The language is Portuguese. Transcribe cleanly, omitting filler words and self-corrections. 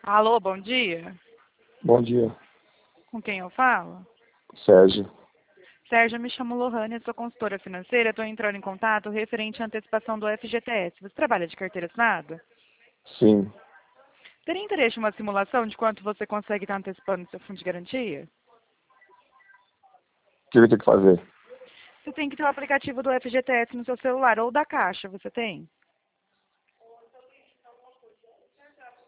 Alô, bom dia. Bom dia, Com quem eu falo? Sérgio. Sérgio, eu me chamo Lohane, sou consultora financeira. Estou entrando em contato referente à antecipação do FGTS. Você trabalha de carteira assinada? Sim. O Teria interesse em uma simulação de quanto você consegue estar antecipando seu fundo de garantia? que eu tenho que fazer? Você tem que ter o aplicativo do FGTS no seu celular ou da Caixa, você tem?